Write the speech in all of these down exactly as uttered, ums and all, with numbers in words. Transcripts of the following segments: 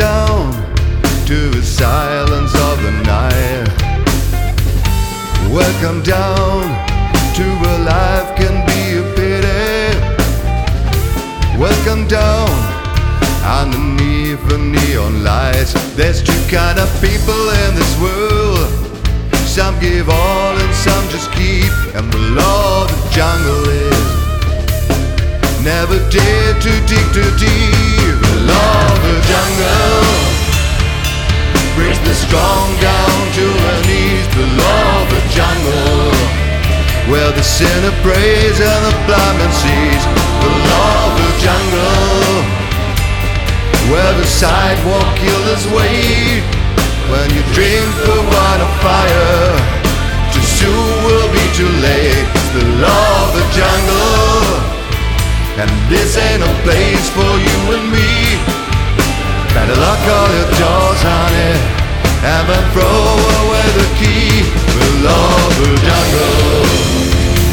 down to the silence of the night. Welcome down to where life can be a pity. Welcome down underneath the neon lights. There's two kind of people in this world. Some give all and some just keep. And the law of the jungle is never dare to dig too deep. The law of the jungle brings the strong down to their knees. The law of the jungle, where the sinner prays and the blind man sees. The law of the jungle, where the sidewalk killers wait. When you drink the wine of fire, too soon will be too late. It's the law of the jungle, and this ain't no place for you and me. Better lock all your doors, honey, and then throw away the key. The law of the jungle.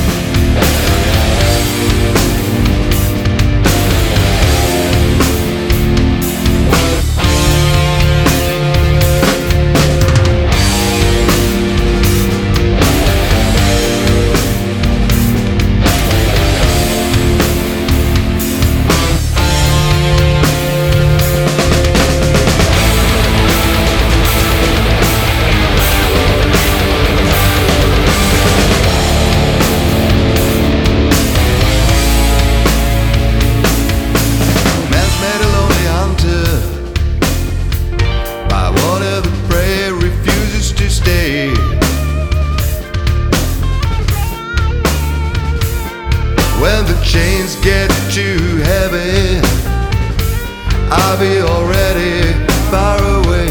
When the chains get too heavy, I'll be already far away.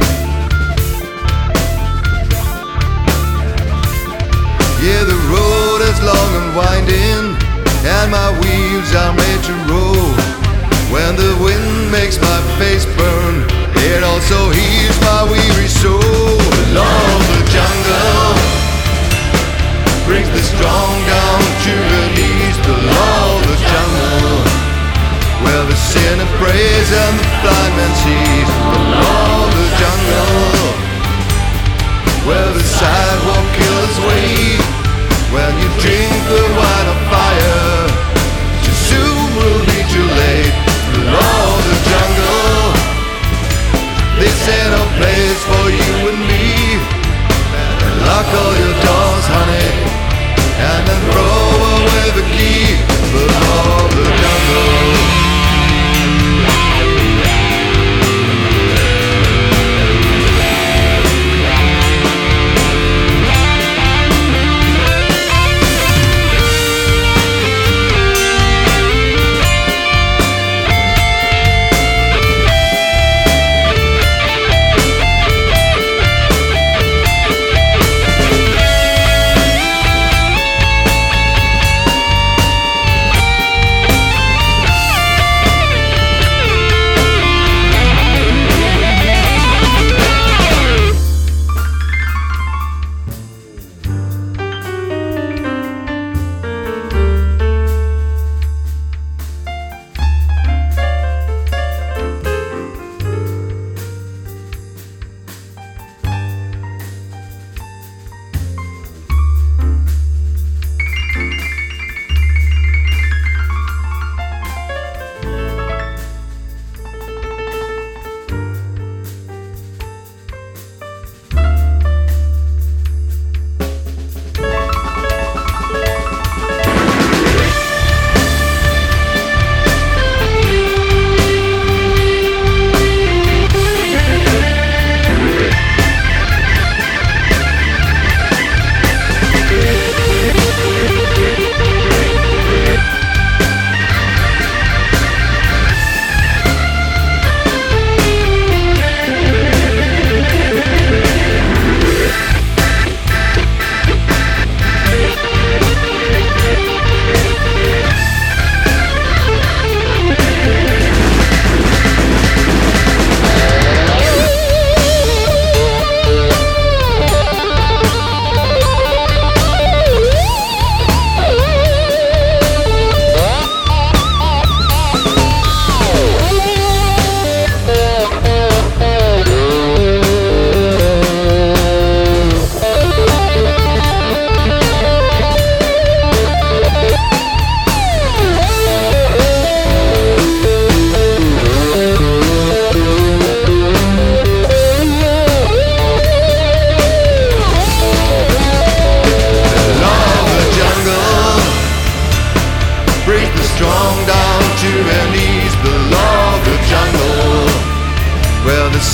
Yeah, the road is long and winding, and my wheels are made to roll. When the wind makes my face burn, it also heals my weary soul. The law of the jungle brings the strong down to the knees. The law of the jungle, where the sinner prays and the blind man sees. The law of the jungle, where the sidewalk killers wait. When you drink the wine of fire, too soon will be too late. The law of the jungle, this ain't no place for you and me. Lock all your doors, honey, and then throw away the key. The law of the jungle.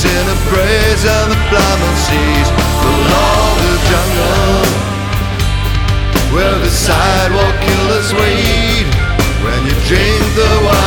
sing a praise and the Plymouth seas, the Lord of jungle, where the sidewalk killers weed. When you drink the wine